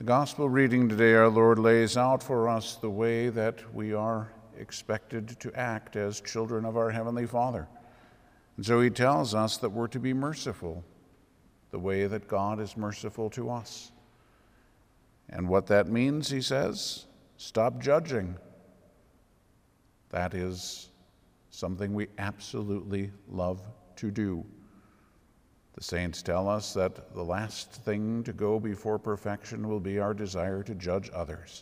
gospel reading today, our Lord lays out for us the way that we are expected to act as children of our Heavenly Father. And so he tells us that we're to be merciful, the way that God is merciful to us. And what that means, he says, stop judging. That is something we absolutely love to do. The saints tell us that the last thing to go before perfection will be our desire to judge others.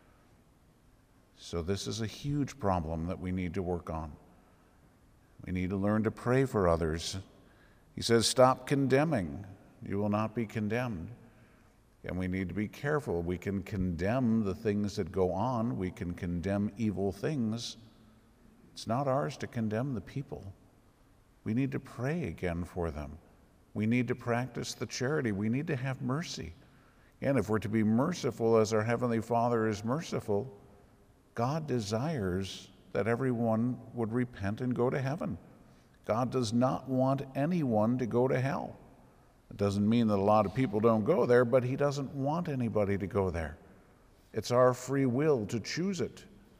So this is a huge problem that we need to work on. We need to learn to pray for others. He says, stop condemning. You will not be condemned. And we need to be careful. We can condemn the things that go on. We can condemn evil things. It's not ours to condemn the people. We need to pray again for them. We need to practice the charity. We need to have mercy. And if we're to be merciful as our Heavenly Father is merciful, God desires that everyone would repent and go to heaven. God does not want anyone to go to hell. It doesn't mean that a lot of people don't go there, but he doesn't want anybody to go there. It's our free will to choose it.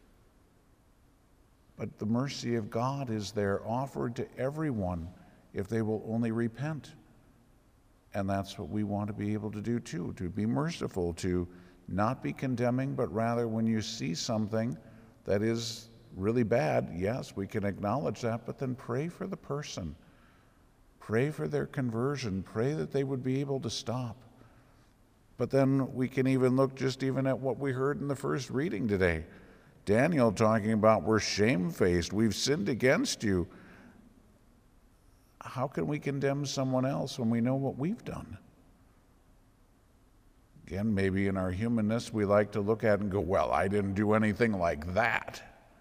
But the mercy of God is there offered to everyone if they will only repent. And that's what we want to be able to do too, to be merciful, to not be condemning, but rather when you see something that is really bad, yes, we can acknowledge that, but then pray for the person. Pray for their conversion. Pray that they would be able to stop. But then we can even look just even at what we heard in the first reading today. Daniel talking about we're shamefaced, we've sinned against you. How can we condemn someone else when we know what we've done? Again, maybe in our humanness, we like to look at it and go, well, I didn't do anything like that.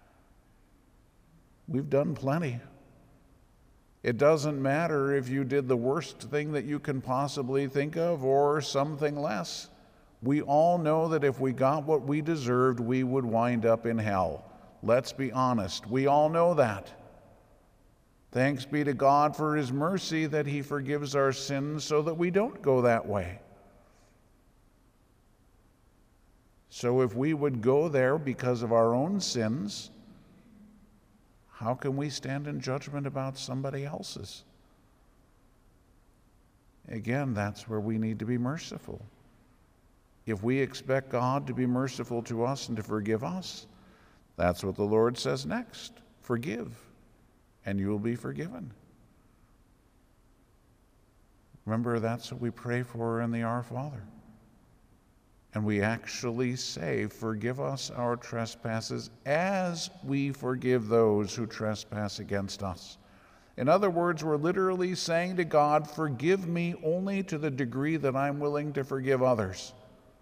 We've done plenty. It doesn't matter if you did the worst thing that you can possibly think of or something less. We all know that if we got what we deserved, we would wind up in hell. Let's be honest. We all know that. Thanks be to God for his mercy that he forgives our sins so that we don't go that way. So if we would go there because of our own sins, how can we stand in judgment about somebody else's? Again, that's where we need to be merciful. If we expect God to be merciful to us and to forgive us, that's what the Lord says next. Forgive, and you will be forgiven. Remember, that's what we pray for in the Our Father. And we actually say, forgive us our trespasses as we forgive those who trespass against us. In other words, we're literally saying to God, forgive me only to the degree that I'm willing to forgive others.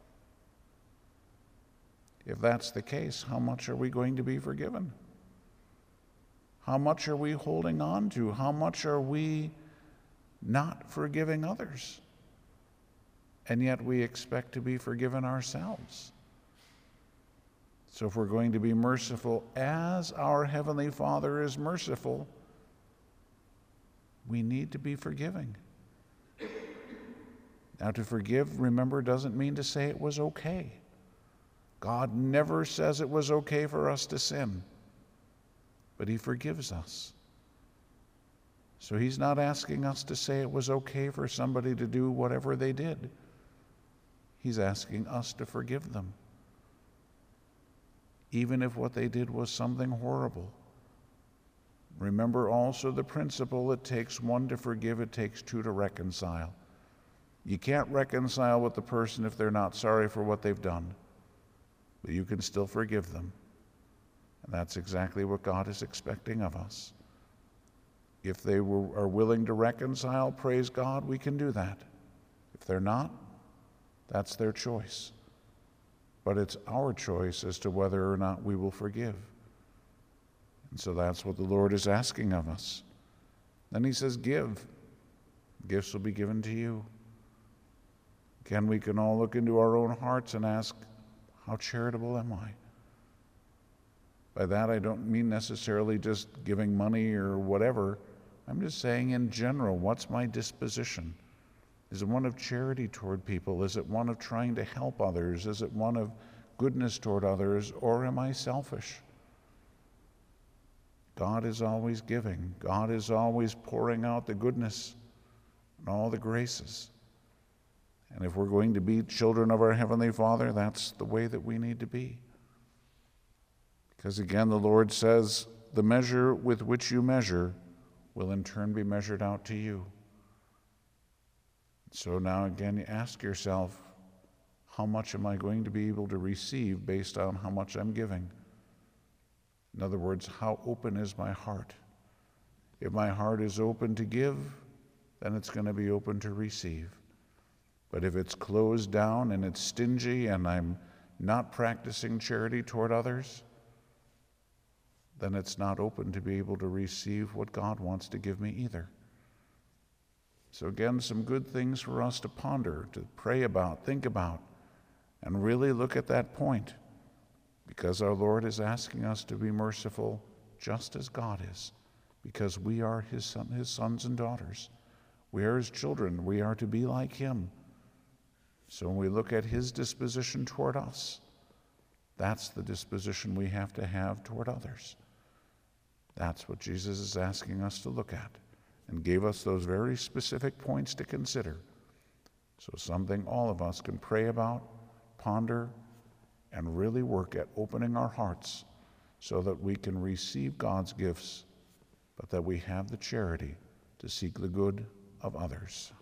If that's the case, how much are we going to be forgiven? How much are we holding on to? How much are we not forgiving others? And yet we expect to be forgiven ourselves. So if we're going to be merciful as our Heavenly Father is merciful, we need to be forgiving. Now, to forgive, remember, doesn't mean to say it was okay. God never says it was okay for us to sin, but he forgives us. So he's not asking us to say it was okay for somebody to do whatever they did. He's asking us to forgive them, even if what they did was something horrible. Remember also the principle, it takes one to forgive, it takes two to reconcile. You can't reconcile with the person if they're not sorry for what they've done, but you can still forgive them. And that's exactly what God is expecting of us. If they are willing to reconcile, praise God, we can do that. If they're not, that's their choice. But it's our choice as to whether or not we will forgive. And so that's what the Lord is asking of us. Then he says, give. Gifts will be given to you. Again, we can all look into our own hearts and ask, how charitable am I? By that, I don't mean necessarily just giving money or whatever. I'm just saying in general, what's my disposition? Is it one of charity toward people? Is it one of trying to help others? Is it one of goodness toward others? Or am I selfish? God is always giving. God is always pouring out the goodness and all the graces. And if we're going to be children of our Heavenly Father, that's the way that we need to be. Because again, the Lord says, the measure with which you measure will in turn be measured out to you. So now again, you ask yourself, how much am I going to be able to receive based on how much I'm giving? In other words, how open is my heart? If my heart is open to give, then it's going to be open to receive. But if it's closed down and it's stingy and I'm not practicing charity toward others, then it's not open to be able to receive what God wants to give me either. So again, some good things for us to ponder, to pray about, think about, and really look at that point. Because our Lord is asking us to be merciful just as God is, because we are his sons and daughters. We are his children. We are to be like him. So when we look at his disposition toward us, that's the disposition we have to have toward others. That's what Jesus is asking us to look at, and gave us those very specific points to consider. So something all of us can pray about, ponder, and really work at opening our hearts so that we can receive God's gifts, but that we have the charity to seek the good of others.